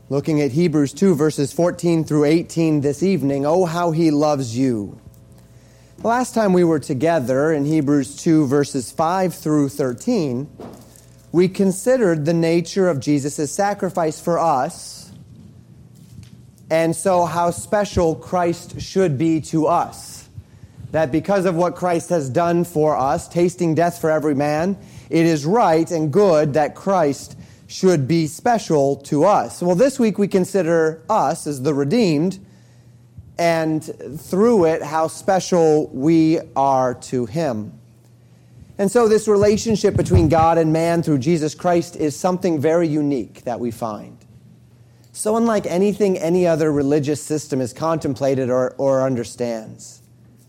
Looking at Hebrews 2, verses 14 through 18 this evening, oh, how he loves you. The last time we were together in Hebrews 2, verses 5 through 13, we considered the nature of Jesus' sacrifice for us, and so how special Christ should be to us. That because of what Christ has done for us, tasting death for every man, it is right and good that Christ should be special to us. Well, this week we consider us as the redeemed, and through it, how special we are to Him. And so this relationship between God and man through Jesus Christ is something very unique that we find. So unlike anything any other religious system has contemplated or understands.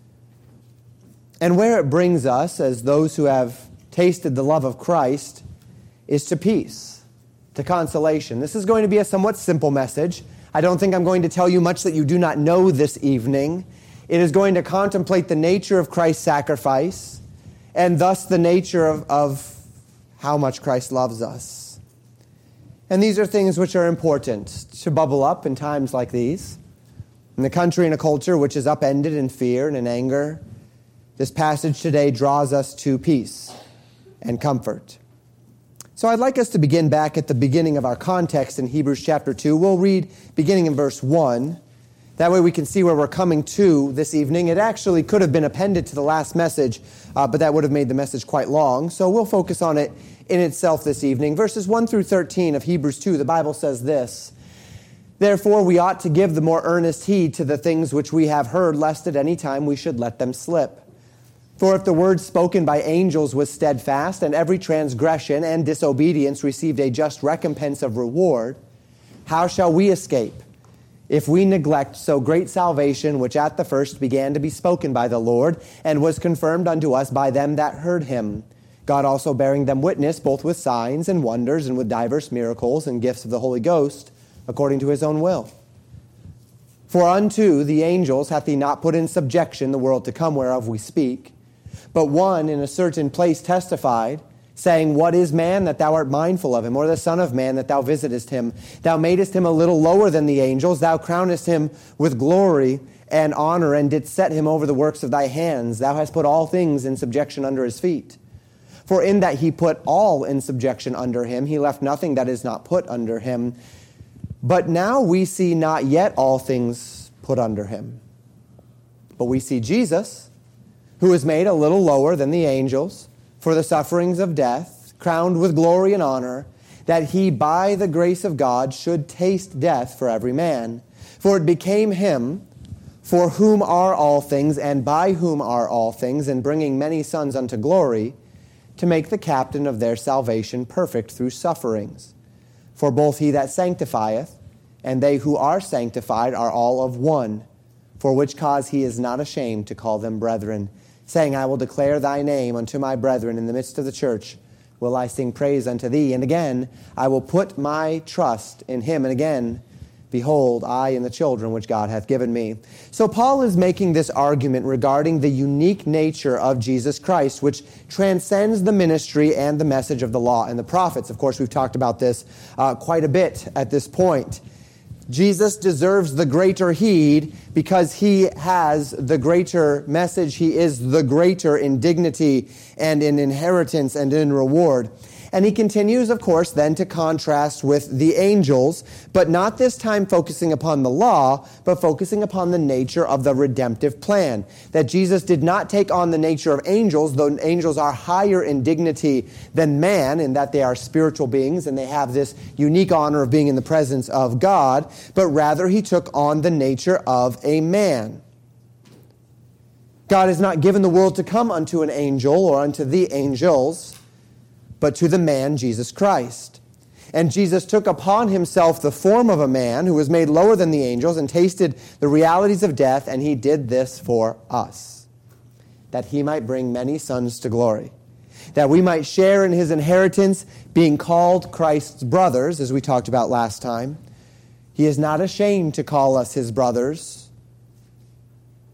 And where it brings us, as those who have tasted the love of Christ, is to peace, to consolation. This is going to be a somewhat simple message. I don't think I'm going to tell you much that you do not know this evening. It is going to contemplate the nature of Christ's sacrifice, and thus the nature of how much Christ loves us. And these are things which are important to bubble up in times like these. In a country and a culture which is upended in fear and in anger, this passage today draws us to peace and comfort. So I'd like us to begin back at the beginning of our context in Hebrews chapter 2. We'll read beginning in verse 1. That way we can see where we're coming to this evening. It actually could have been appended to the last message, but that would have made the message quite long. So we'll focus on it in itself this evening. Verses 1 through 13 of Hebrews 2, the Bible says this: Therefore we ought to give the more earnest heed to the things which we have heard, lest at any time we should let them slip. For if the word spoken by angels was steadfast, and every transgression and disobedience received a just recompense of reward, how shall we escape if we neglect so great salvation, which at the first began to be spoken by the Lord, and was confirmed unto us by them that heard him, God also bearing them witness, both with signs and wonders, and with divers miracles and gifts of the Holy Ghost, according to his own will? For unto the angels hath he not put in subjection the world to come, whereof we speak. But one in a certain place testified, saying, What is man that thou art mindful of him, or the son of man that thou visitest him? Thou madest him a little lower than the angels. Thou crownest him with glory and honor, and didst set him over the works of thy hands. Thou hast put all things in subjection under his feet. For in that he put all in subjection under him, he left nothing that is not put under him. But now we see not yet all things put under him. But we see Jesus, who is made a little lower than the angels, for the sufferings of death, crowned with glory and honor, that he by the grace of God should taste death for every man. For it became him, for whom are all things, and by whom are all things, and bringing many sons unto glory, to make the captain of their salvation perfect through sufferings. For both he that sanctifieth, and they who are sanctified are all of one, for which cause he is not ashamed to call them brethren, saying, I will declare thy name unto my brethren in the midst of the church. Will I sing praise unto thee? And again, I will put my trust in him. And again, behold, I and the children which God hath given me. So Paul is making this argument regarding the unique nature of Jesus Christ, which transcends the ministry and the message of the law and the prophets. Of course, we've talked about this quite a bit at this point. Jesus deserves the greater heed because he has the greater message. He is the greater in dignity and in inheritance and in reward. And he continues, of course, then to contrast with the angels, but not this time focusing upon the law, but focusing upon the nature of the redemptive plan. That Jesus did not take on the nature of angels, though angels are higher in dignity than man, in that they are spiritual beings and they have this unique honor of being in the presence of God, but rather he took on the nature of a man. God has not given the world to come unto an angel or unto the angels, but to the man, Jesus Christ. And Jesus took upon himself the form of a man who was made lower than the angels and tasted the realities of death, and he did this for us, that he might bring many sons to glory, that we might share in his inheritance, being called Christ's brothers, as we talked about last time. He is not ashamed to call us his brothers,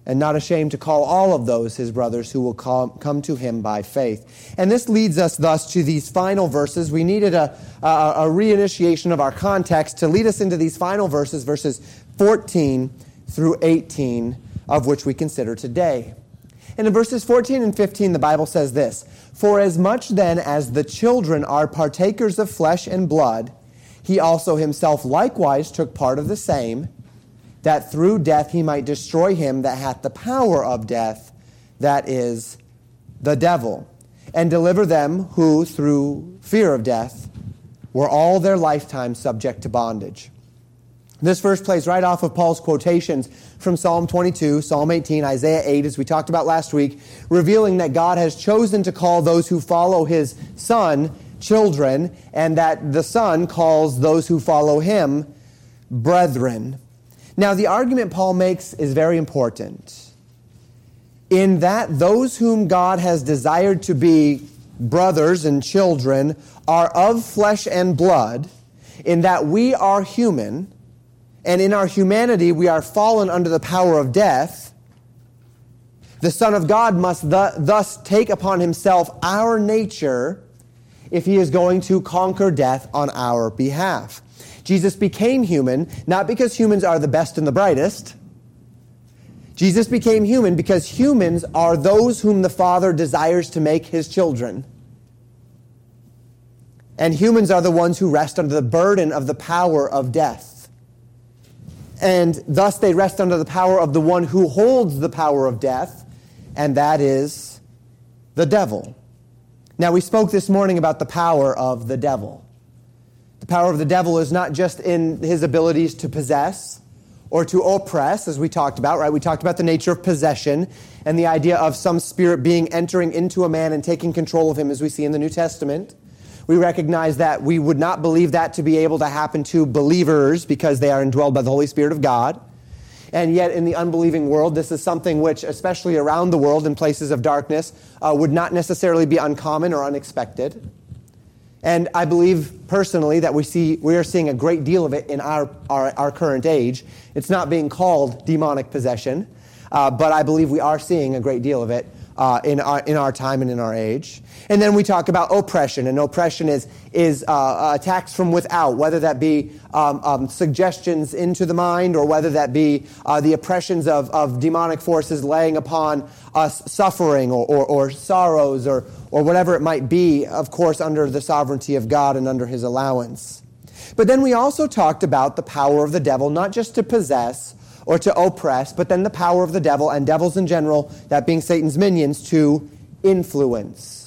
and not ashamed to call all of those his brothers who will come to him by faith. And this leads us thus to these final verses. We needed a reinitiation of our context to lead us into these final verses, verses 14 through 18, of which we consider today. And in verses 14 and 15, the Bible says this, "For as much then as the children are partakers of flesh and blood, he also himself likewise took part of the same, that through death he might destroy him that hath the power of death, that is, the devil, and deliver them who, through fear of death, were all their lifetime subject to bondage." This verse plays right off of Paul's quotations from Psalm 22, Psalm 18, Isaiah 8, as we talked about last week, revealing that God has chosen to call those who follow his Son children, and that the Son calls those who follow him brethren. Now, the argument Paul makes is very important, in that those whom God has desired to be brothers and children are of flesh and blood, in that we are human, and in our humanity we are fallen under the power of death. The Son of God must thus take upon himself our nature if he is going to conquer death on our behalf. Jesus became human, not because humans are the best and the brightest. Jesus became human because humans are those whom the Father desires to make his children. And humans are the ones who rest under the burden of the power of death. And thus they rest under the power of the one who holds the power of death, and that is the devil. Now, we spoke this morning about the power of the devil. The power of the devil is not just in his abilities to possess or to oppress, as we talked about, right? We talked about the nature of possession and the idea of some spirit being entering into a man and taking control of him, as we see in the New Testament. We recognize that we would not believe that to be able to happen to believers because they are indwelled by the Holy Spirit of God. And yet in the unbelieving world, this is something which, especially around the world in places of darkness, would not necessarily be uncommon or unexpected. And I believe personally that we are seeing a great deal of it in our current age. It's not being called demonic possession, but I believe we are seeing a great deal of it in our time and in our age. And then we talk about oppression, and oppression is attacks from without, whether that be suggestions into the mind, or whether that be the oppressions of demonic forces laying upon us suffering or sorrows or whatever it might be, of course, under the sovereignty of God and under his allowance. But then we also talked about the power of the devil, not just to possess or to oppress, but then the power of the devil and devils in general, that being Satan's minions, to influence.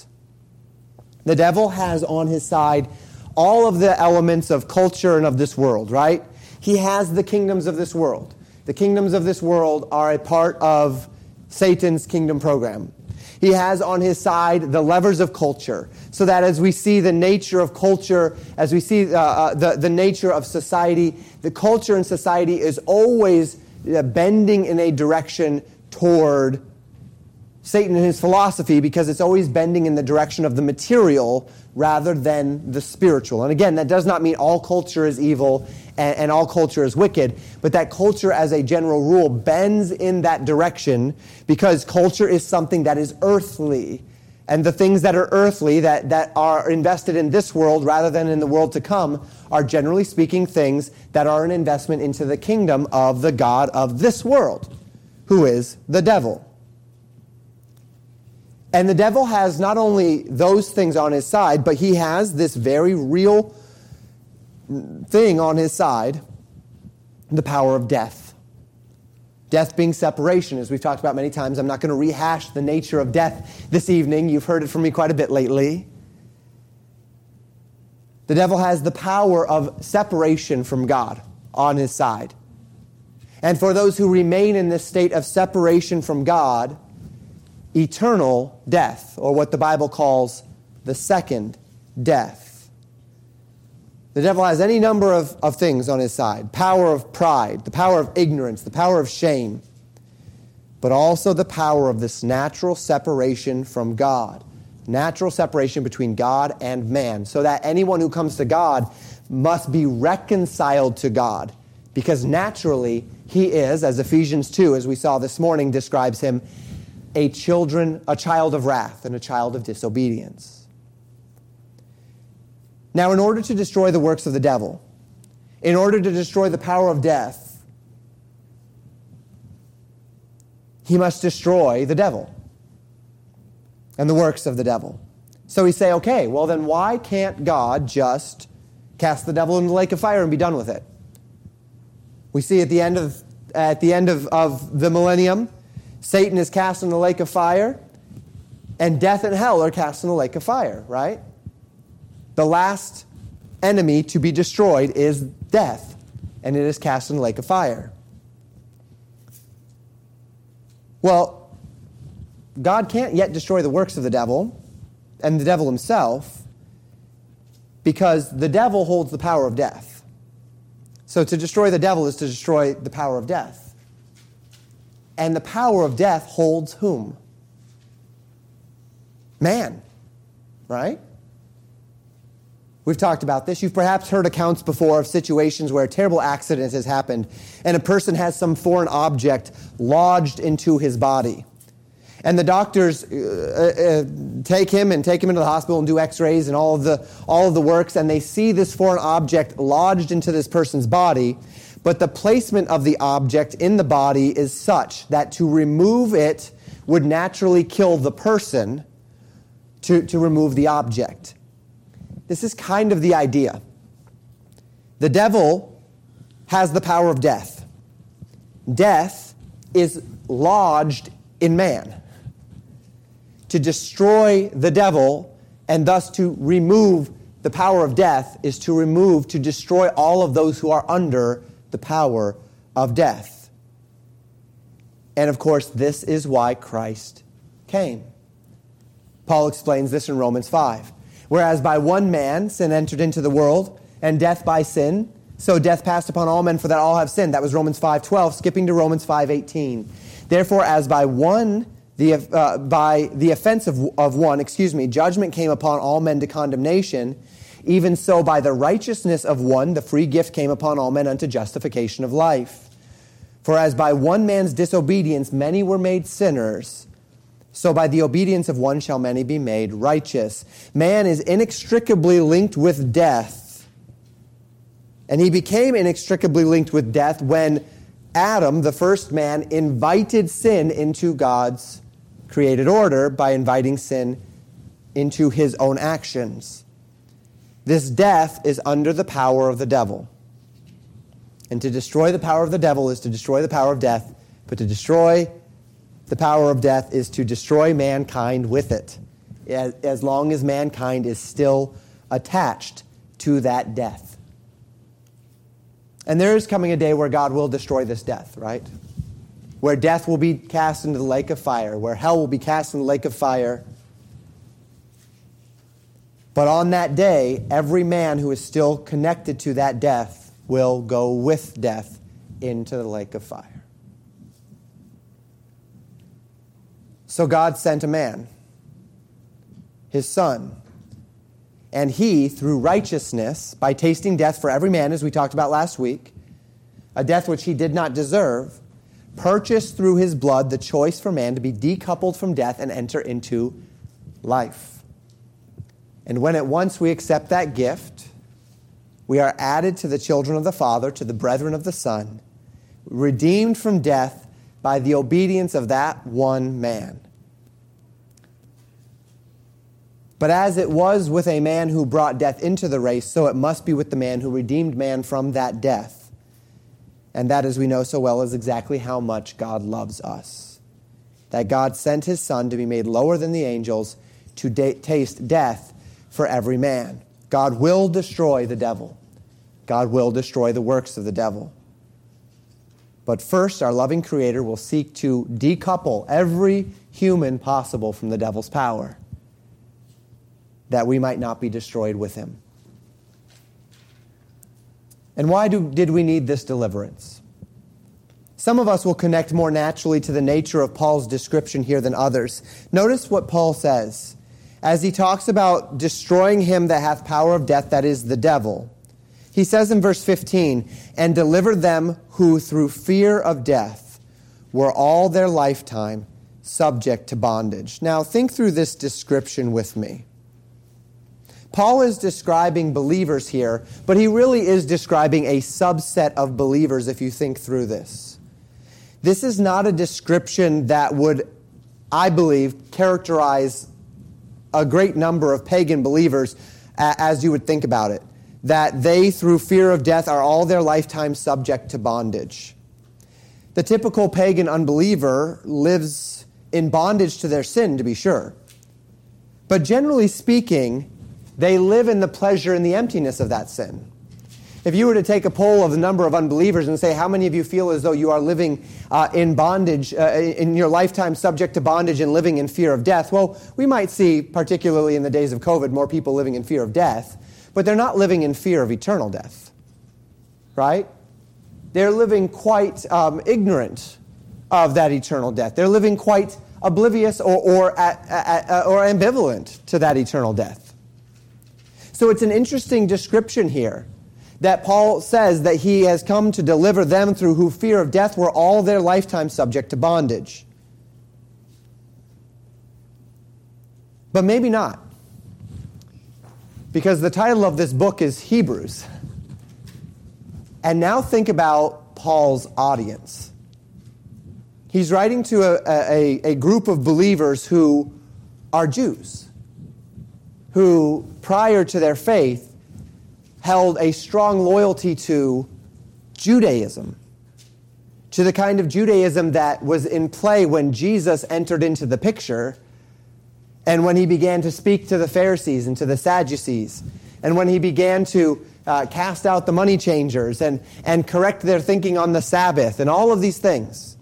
The devil has on his side all of the elements of culture and of this world, right? He has the kingdoms of this world. The kingdoms of this world are a part of Satan's kingdom program. He has on his side the levers of culture, so that as we see the nature of culture, as we see the nature of society, the culture in society is always bending in a direction toward Satan and his philosophy, because it's always bending in the direction of the material rather than the spiritual. And again, that does not mean all culture is evil and all culture is wicked, but that culture as a general rule bends in that direction because culture is something that is earthly. And the things that are earthly, that are invested in this world rather than in the world to come, are generally speaking things that are an investment into the kingdom of the God of this world, who is the devil. And the devil has not only those things on his side, but he has this very real thing on his side, the power of death. Death being separation, as we've talked about many times. I'm not going to rehash the nature of death this evening. You've heard it from me quite a bit lately. The devil has the power of separation from God on his side. And for those who remain in this state of separation from God, eternal death, or what the Bible calls the second death. The devil has any number of things on his side. Power of pride, the power of ignorance, the power of shame, but also the power of this natural separation from God. Natural separation between God and man, so that anyone who comes to God must be reconciled to God, Because naturally, he is, as Ephesians 2, as we saw this morning, describes him, a child of wrath and a child of disobedience. Now, in order to destroy the works of the devil, in order to destroy the power of death, he must destroy the devil and the works of the devil. So we say, okay, well then why can't God just cast the devil into the lake of fire and be done with it? We see at the end of the millennium, Satan is cast in the lake of fire, and death and hell are cast in the lake of fire, right? The last enemy to be destroyed is death, and it is cast in the lake of fire. Well, God can't yet destroy the works of the devil and the devil himself because the devil holds the power of death. So to destroy the devil is to destroy the power of death. And the power of death holds whom? Man, right? We've talked about this. You've perhaps heard accounts before of situations where a terrible accident has happened and a person has some foreign object lodged into his body. And the doctors take him into the hospital and do x-rays and all of the works, and they see this foreign object lodged into this person's body, but the placement of the object in the body is such that to remove it would naturally kill the person to remove the object. This is kind of the idea. The devil has the power of death. Death is lodged in man. To destroy the devil and thus to remove the power of death is to destroy all of those who are under the power of death. And of course, this is why Christ came. Paul explains this in Romans 5. Whereas by one man sin entered into the world, and death by sin, so death passed upon all men, for that all have sinned. That was Romans 5:12, skipping to Romans 5:18. Therefore, as by the offense of one, judgment came upon all men to condemnation, even so by the righteousness of one, the free gift came upon all men unto justification of life. For as by one man's disobedience many were made sinners, so by the obedience of one shall many be made righteous. Man is inextricably linked with death. And he became inextricably linked with death when Adam, the first man, invited sin into God's created order by inviting sin into his own actions. This death is under the power of the devil. And to destroy the power of the devil is to destroy the power of death, but to destroy the power of death is to destroy mankind with it, as long as mankind is still attached to that death. And there is coming a day where God will destroy this death, right? Where death will be cast into the lake of fire, where hell will be cast in the lake of fire. But on that day, every man who is still connected to that death will go with death into the lake of fire. So God sent a man, his son, and he, through righteousness, by tasting death for every man, as we talked about last week, a death which he did not deserve, purchased through his blood the choice for man to be decoupled from death and enter into life. And when at once we accept that gift, we are added to the children of the Father, to the brethren of the Son, redeemed from death by the obedience of that one man. But as it was with a man who brought death into the race, so it must be with the man who redeemed man from that death. And that, as we know so well, is exactly how much God loves us. That God sent his Son to be made lower than the angels to taste death for every man. God will destroy the devil. God will destroy the works of the devil. But first, our loving Creator will seek to decouple every human possible from the devil's power, that we might not be destroyed with him. And why did we need this deliverance? Some of us will connect more naturally to the nature of Paul's description here than others. Notice what Paul says as he talks about destroying him that hath power of death, that is the devil. He says in verse 15, and deliver them who through fear of death were all their lifetime subject to bondage. Now think through this description with me. Paul is describing believers here, but he really is describing a subset of believers if you think through this. This is not a description that would, I believe, characterize a great number of pagan believers as you would think about it. That they, through fear of death, are all their lifetime subject to bondage. The typical pagan unbeliever lives in bondage to their sin, to be sure. But generally speaking, they live in the pleasure and the emptiness of that sin. If you were to take a poll of the number of unbelievers and say, how many of you feel as though you are living in bondage, in your lifetime subject to bondage and living in fear of death? Well, we might see, particularly in the days of COVID, more people living in fear of death. But they're not living in fear of eternal death, right? They're living quite ignorant of that eternal death. They're living quite oblivious or ambivalent to that eternal death. So it's an interesting description here that Paul says that he has come to deliver them through who fear of death were all their lifetime subject to bondage. But maybe not. Because the title of this book is Hebrews. And now think about Paul's audience. He's writing to a group of believers who are Jews, who prior to their faith held a strong loyalty to Judaism, to the kind of Judaism that was in play when Jesus entered into the picture, and when he began to speak to the Pharisees and to the Sadducees, and when he began to cast out the money changers and correct their thinking on the Sabbath and all of these things.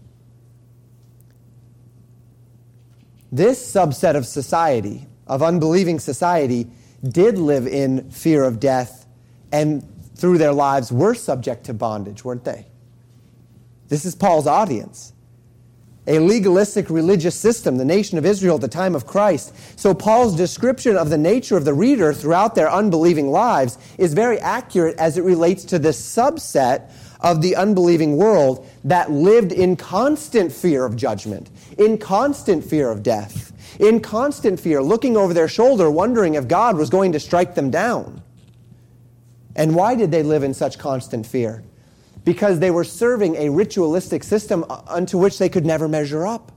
This subset of society, of unbelieving society, did live in fear of death and through their lives were subject to bondage, weren't they? This is Paul's audience. A legalistic religious system, the nation of Israel at the time of Christ. So Paul's description of the nature of the reader throughout their unbelieving lives is very accurate as it relates to this subset of the unbelieving world that lived in constant fear of judgment, in constant fear of death, in constant fear, looking over their shoulder, wondering if God was going to strike them down. And why did they live in such constant fear? Because they were serving a ritualistic system unto which they could never measure up.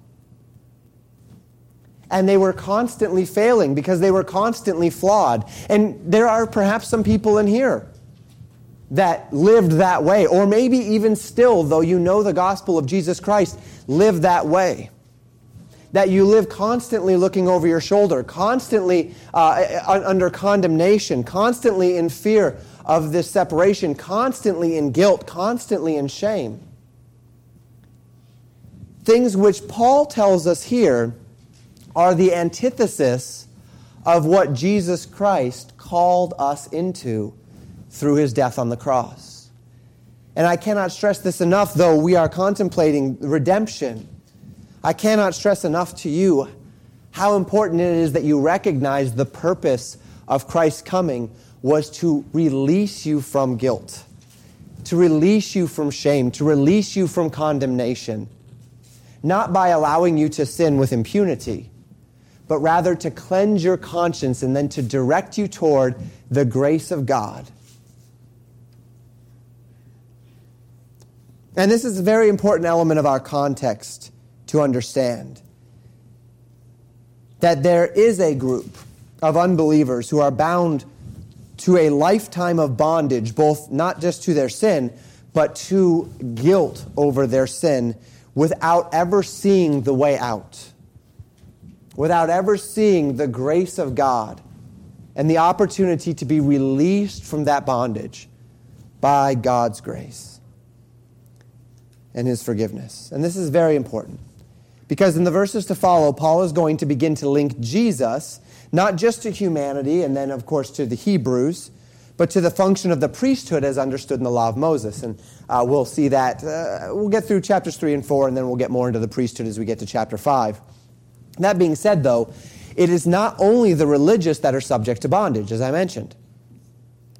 And they were constantly failing because they were constantly flawed. And there are perhaps some people in here that lived that way, or maybe even still, though you know the gospel of Jesus Christ, live that way. That you live constantly looking over your shoulder, constantly under condemnation, constantly in fear of this separation, constantly in guilt, constantly in shame. Things which Paul tells us here are the antithesis of what Jesus Christ called us into through his death on the cross. And I cannot stress this enough, though we are contemplating redemption. I cannot stress enough to you how important it is that you recognize the purpose of Christ's coming was to release you from guilt, to release you from shame, to release you from condemnation, not by allowing you to sin with impunity, but rather to cleanse your conscience and then to direct you toward the grace of God. And this is a very important element of our context to understand. That there is a group of unbelievers who are bound to a lifetime of bondage, both not just to their sin, but to guilt over their sin, without ever seeing the way out, without ever seeing the grace of God and the opportunity to be released from that bondage by God's grace and his forgiveness. And this is very important, because in the verses to follow, Paul is going to begin to link Jesus not just to humanity and then, of course, to the Hebrews, but to the function of the priesthood as understood in the law of Moses. And we'll see that. We'll get through chapters 3 and 4, and then we'll get more into the priesthood as we get to chapter 5. That being said, though, it is not only the religious that are subject to bondage, as I mentioned.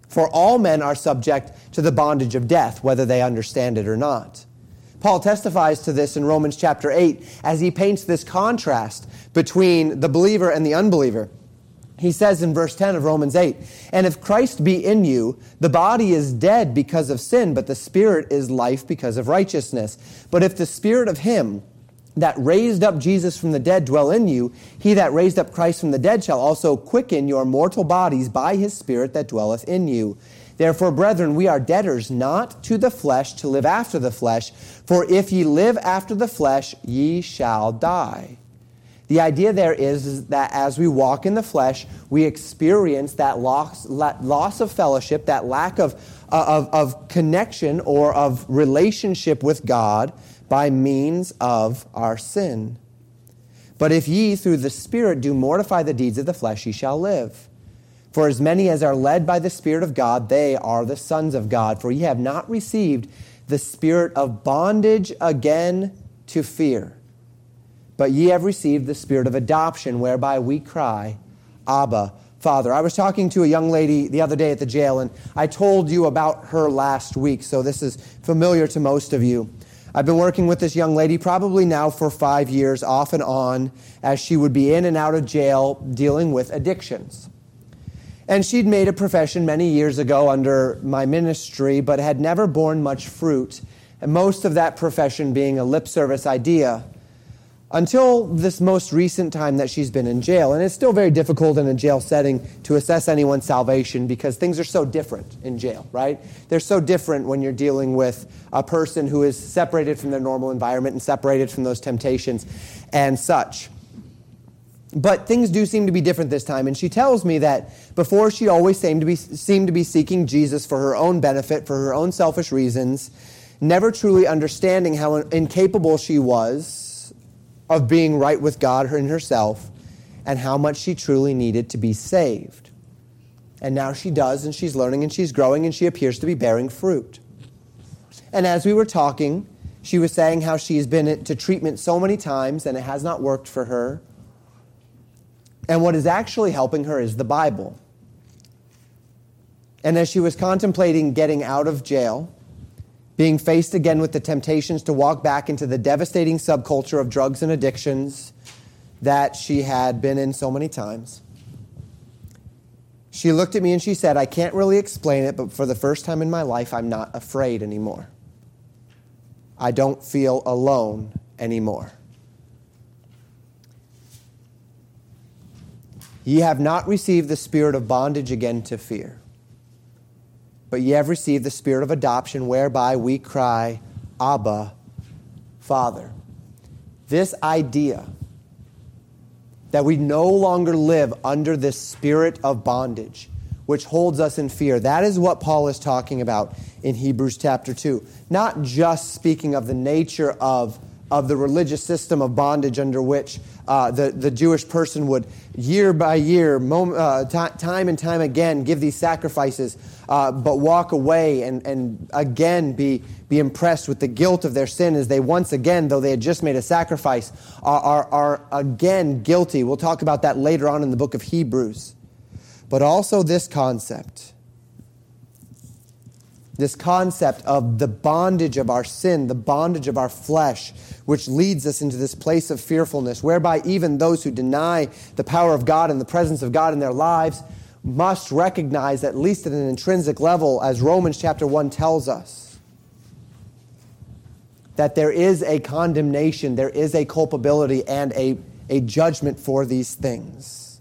For all men are subject to the bondage of death, whether they understand it or not. Paul testifies to this in Romans chapter 8 as he paints this contrast between the believer and the unbeliever. He says in verse 10 of Romans 8, "And if Christ be in you, the body is dead because of sin, but the Spirit is life because of righteousness. But if the Spirit of him that raised up Jesus from the dead dwell in you, he that raised up Christ from the dead shall also quicken your mortal bodies by his Spirit that dwelleth in you. Therefore, brethren, we are debtors not to the flesh to live after the flesh, for if ye live after the flesh, ye shall die." The idea there is that as we walk in the flesh, we experience that loss of fellowship, that lack of connection or of relationship with God by means of our sin. "But if ye through the Spirit do mortify the deeds of the flesh, ye shall live. For as many as are led by the Spirit of God, they are the sons of God. For ye have not received the spirit of bondage again to fear, but ye have received the spirit of adoption, whereby we cry, Abba, Father." I was talking to a young lady the other day at the jail, and I told you about her last week, so this is familiar to most of you. I've been working with this young lady probably now for 5 years, off and on, as she would be in and out of jail dealing with addictions. And she'd made a profession many years ago under my ministry, but had never borne much fruit, and most of that profession being a lip service idea, until this most recent time that she's been in jail. And it's still very difficult in a jail setting to assess anyone's salvation because things are so different in jail, right? They're so different when you're dealing with a person who is separated from their normal environment and separated from those temptations and such. But things do seem to be different this time. And she tells me that before she always seemed to be seeking Jesus for her own benefit, for her own selfish reasons, never truly understanding how incapable she was of being right with God in herself, and how much she truly needed to be saved. And now she does, and she's learning, and she's growing, and she appears to be bearing fruit. And as we were talking, she was saying how she's been to treatment so many times, and it has not worked for her. And what is actually helping her is the Bible. And as she was contemplating getting out of jail, being faced again with the temptations to walk back into the devastating subculture of drugs and addictions that she had been in so many times, she looked at me and she said, "I can't really explain it, but for the first time in my life, I'm not afraid anymore. I don't feel alone anymore." "Ye have not received the spirit of bondage again to fear, but ye have received the spirit of adoption, whereby we cry, Abba, Father." This idea that we no longer live under this spirit of bondage, which holds us in fear, that is what Paul is talking about in Hebrews chapter 2. Not just speaking of the nature of the religious system of bondage under which the Jewish person would year by year, time and time again, give these sacrifices, but walk away and again be impressed with the guilt of their sin as they once again, though they had just made a sacrifice, are again guilty. We'll talk about that later on in the book of Hebrews. But also this concept of the bondage of our sin, the bondage of our flesh, which leads us into this place of fearfulness, whereby even those who deny the power of God and the presence of God in their lives must recognize, at least at an intrinsic level, as Romans chapter 1 tells us, that there is a condemnation, there is a culpability and a judgment for these things.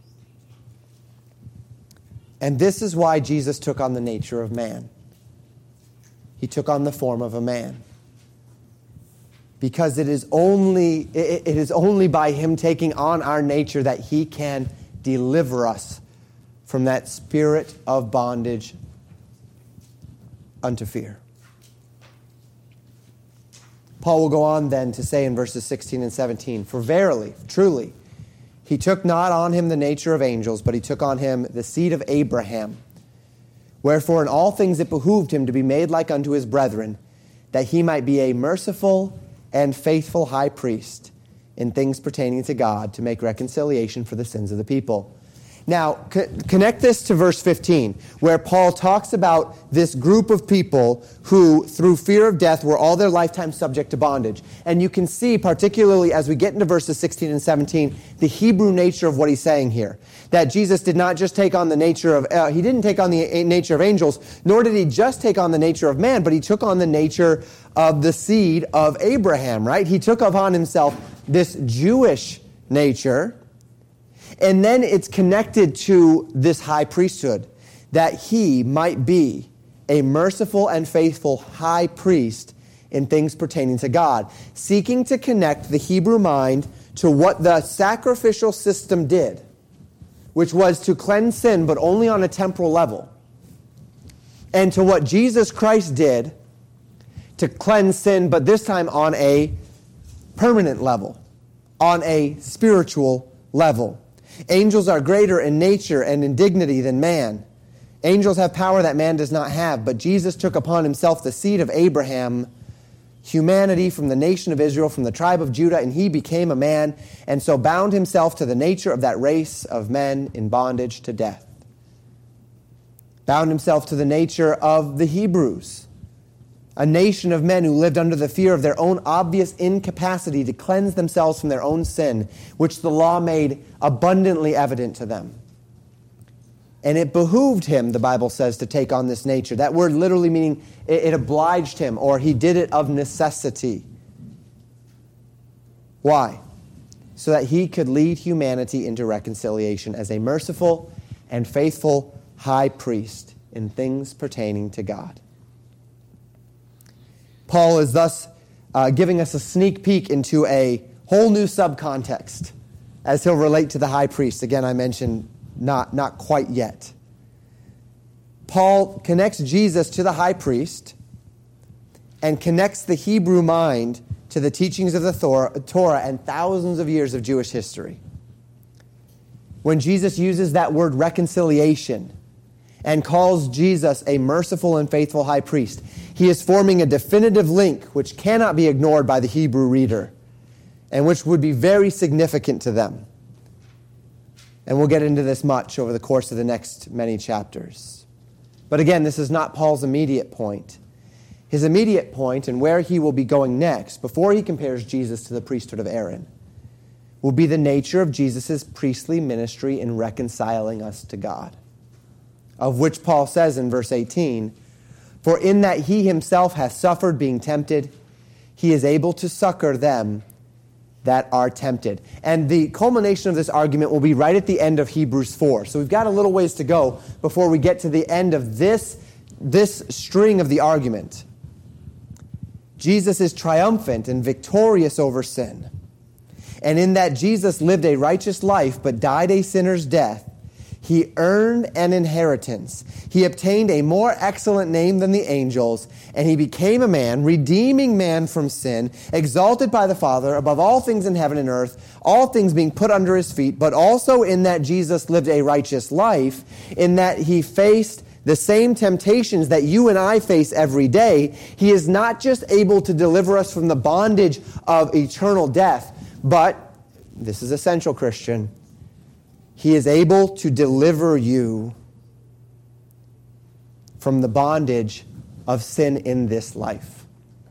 And this is why Jesus took on the nature of man. He took on the form of a man. Because it is only by him taking on our nature that he can deliver us from that spirit of bondage unto fear. Paul will go on then to say in verses 16 and 17, "For verily, truly, he took not on him the nature of angels, but he took on him the seed of Abraham. Wherefore in all things it behooved him to be made like unto his brethren, that he might be a merciful and faithful high priest in things pertaining to God, to make reconciliation for the sins of the people. Now, connect this to verse 15, where Paul talks about this group of people who, through fear of death, were all their lifetime subject to bondage. And you can see, particularly as we get into verses 16 and 17, the Hebrew nature of what he's saying here. That Jesus did not just take on the nature of, he didn't take on the nature of angels, nor did he just take on the nature of man, but he took on the nature of the seed of Abraham, right? He took upon himself this Jewish nature. And then it's connected to this high priesthood, that he might be a merciful and faithful high priest in things pertaining to God, seeking to connect the Hebrew mind to what the sacrificial system did, which was to cleanse sin, but only on a temporal level, and to what Jesus Christ did to cleanse sin, but this time on a permanent level, on a spiritual level. Angels are greater in nature and in dignity than man. Angels have power that man does not have, but Jesus took upon himself the seed of Abraham, humanity from the nation of Israel, from the tribe of Judah, and he became a man, and so bound himself to the nature of that race of men in bondage to death. Bound himself to the nature of the Hebrews, a nation of men who lived under the fear of their own obvious incapacity to cleanse themselves from their own sin, which the law made abundantly evident to them. And it behooved him, the Bible says, to take on this nature. That word literally meaning it obliged him, or he did it of necessity. Why? So that he could lead humanity into reconciliation as a merciful and faithful high priest in things pertaining to God. Paul is thus giving us a sneak peek into a whole new subcontext as he'll relate to the high priest. Again, I mentioned not quite yet. Paul connects Jesus to the high priest and connects the Hebrew mind to the teachings of the Torah and thousands of years of Jewish history. When Jesus uses that word reconciliation and calls Jesus a merciful and faithful high priest, he is forming a definitive link which cannot be ignored by the Hebrew reader and which would be very significant to them. And we'll get into this much over the course of the next many chapters. But again, this is not Paul's immediate point. His immediate point, and where he will be going next, before he compares Jesus to the priesthood of Aaron, will be the nature of Jesus' priestly ministry in reconciling us to God, of which Paul says in verse 18, "For in that he himself hath suffered being tempted, he is able to succor them that are tempted." And the culmination of this argument will be right at the end of Hebrews 4. So we've got a little ways to go before we get to the end of this string of the argument. Jesus is triumphant and victorious over sin. And in that Jesus lived a righteous life but died a sinner's death, he earned an inheritance. He obtained a more excellent name than the angels, and he became a man, redeeming man from sin, exalted by the Father above all things in heaven and earth, all things being put under his feet, but also in that Jesus lived a righteous life, in that he faced the same temptations that you and I face every day. He is not just able to deliver us from the bondage of eternal death, but, this is essential, Christian, he is able to deliver you from the bondage of sin in this life.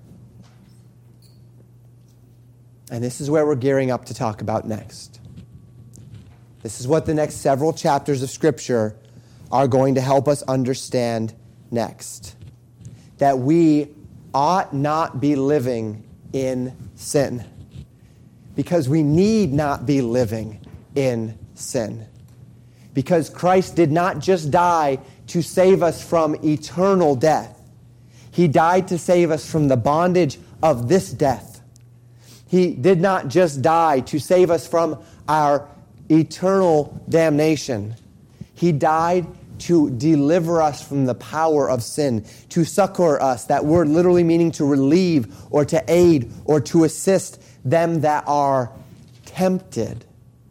And this is where we're gearing up to talk about next. This is what the next several chapters of Scripture are going to help us understand next. That we ought not be living in sin. Because we need not be living in sin. Because Christ did not just die to save us from eternal death. He died to save us from the bondage of this death. He did not just die to save us from our eternal damnation. He died to deliver us from the power of sin, to succor us, that word literally meaning to relieve or to aid or to assist them that are tempted.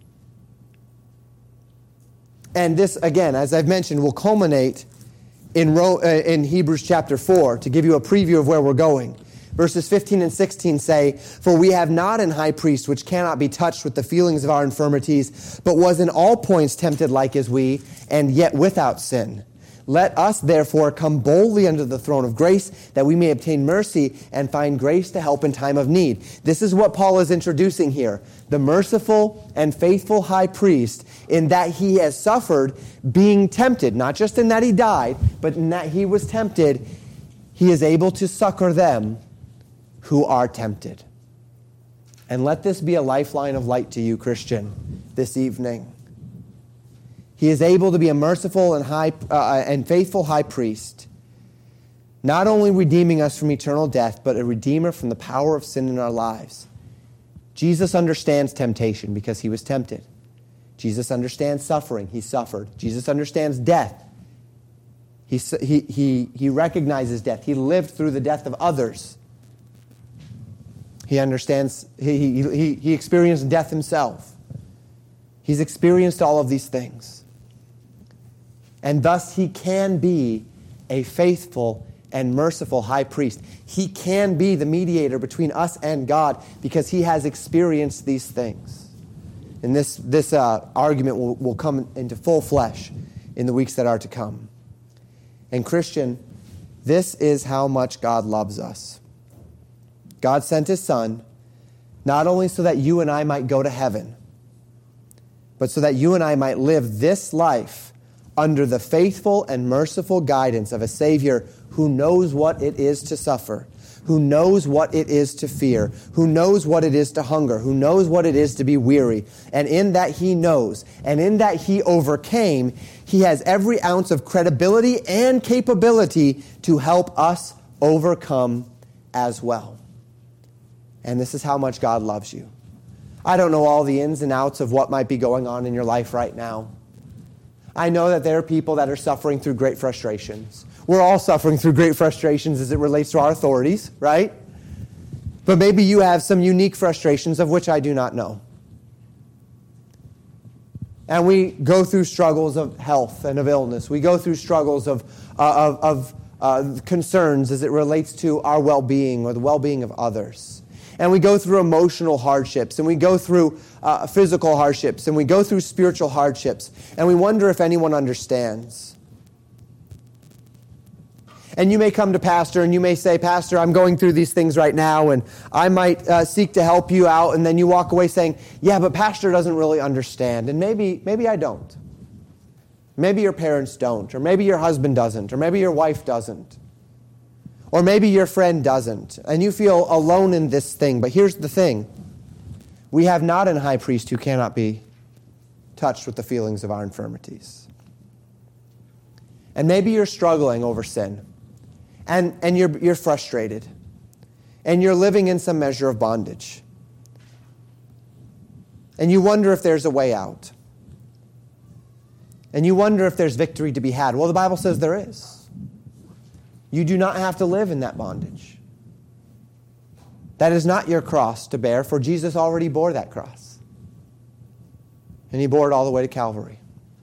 And this, again, as I've mentioned, will culminate in Hebrews chapter 4, to give you a preview of where we're going. Verses 15 and 16 say, "For we have not an high priest which cannot be touched with the feelings of our infirmities, but was in all points tempted like as we, and yet without sin. Let us therefore come boldly under the throne of grace, that we may obtain mercy and find grace to help in time of need." This is what Paul is introducing here. The merciful and faithful high priest, in that he has suffered being tempted, not just in that he died, but in that he was tempted, he is able to succor them who are tempted. And let this be a lifeline of light to you, Christian, this evening. He is able to be a merciful and faithful high priest, not only redeeming us from eternal death, but a redeemer from the power of sin in our lives. Jesus understands temptation because he was tempted. Jesus understands suffering. He suffered. Jesus understands death. He recognizes death. He lived through the death of others. He understands, he experienced death himself. He's experienced all of these things. And thus he can be a faithful and merciful high priest. He can be the mediator between us and God because he has experienced these things. And this argument will come into full flesh in the weeks that are to come. And Christian, this is how much God loves us. God sent his Son, not only so that you and I might go to heaven, but so that you and I might live this life under the faithful and merciful guidance of a Savior who knows what it is to suffer, who knows what it is to fear, who knows what it is to hunger, who knows what it is to be weary. And in that he knows, and in that he overcame, he has every ounce of credibility and capability to help us overcome as well. And this is how much God loves you. I don't know all the ins and outs of what might be going on in your life right now. I know that there are people that are suffering through great frustrations. We're all suffering through great frustrations as it relates to our authorities, right? But maybe you have some unique frustrations of which I do not know. And we go through struggles of health and of illness. We go through struggles of concerns as it relates to our well-being or the well-being of others. And we go through emotional hardships, and we go through physical hardships, and we go through spiritual hardships, and we wonder if anyone understands. And you may come to Pastor, and you may say, "Pastor, I'm going through these things right now, and I might seek to help you out," and then you walk away saying, "Yeah, but Pastor doesn't really understand," and maybe I don't. Maybe your parents don't, or maybe your husband doesn't, or maybe your wife doesn't. Or maybe your friend doesn't, and you feel alone in this thing. But here's the thing. We have not an high priest who cannot be touched with the feelings of our infirmities. And maybe you're struggling over sin, and you're frustrated, and you're living in some measure of bondage. And you wonder if there's a way out. And you wonder if there's victory to be had. Well, the Bible says there is. You do not have to live in that bondage. That is not your cross to bear, for Jesus already bore that cross. And he bore it all the way to Calvary.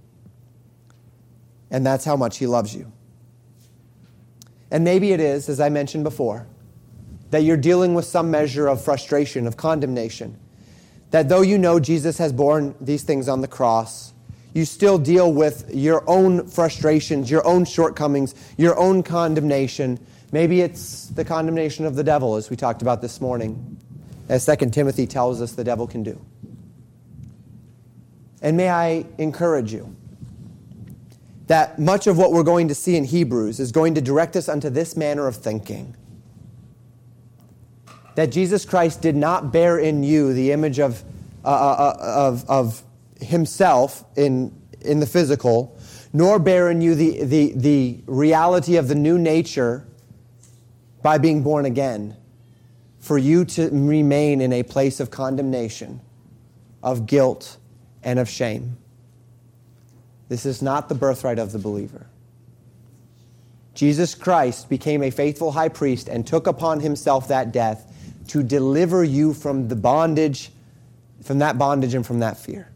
And that's how much he loves you. And maybe it is, as I mentioned before, that you're dealing with some measure of frustration, of condemnation. That though you know Jesus has borne these things on the cross, you still deal with your own frustrations, your own shortcomings, your own condemnation. Maybe it's the condemnation of the devil, as we talked about this morning, as 2 Timothy tells us the devil can do. And may I encourage you that much of what we're going to see in Hebrews is going to direct us unto this manner of thinking. That Jesus Christ did not bear in you the image of himself in the physical, nor bear in you the reality of the new nature by being born again, for you to remain in a place of condemnation, of guilt, and of shame. This is not the birthright of the believer. Jesus Christ became a faithful high priest and took upon himself that death to deliver you from the bondage, from that bondage and from that fear.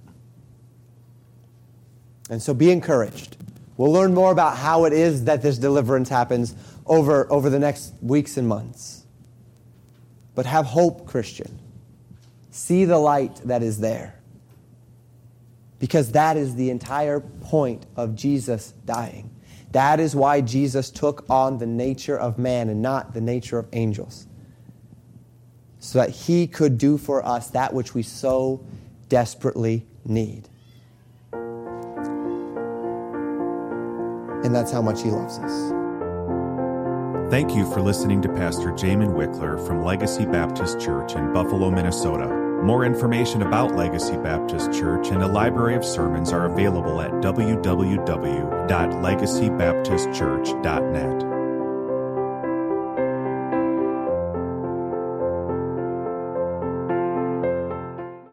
And so be encouraged. We'll learn more about how it is that this deliverance happens over the next weeks and months. But have hope, Christian. See the light that is there. Because that is the entire point of Jesus dying. That is why Jesus took on the nature of man and not the nature of angels. So that he could do for us that which we so desperately need. And that's how much he loves us. Thank you for listening to Pastor Jamin Wickler from Legacy Baptist Church in Buffalo, Minnesota. More information about Legacy Baptist Church and a library of sermons are available at www.legacybaptistchurch.net.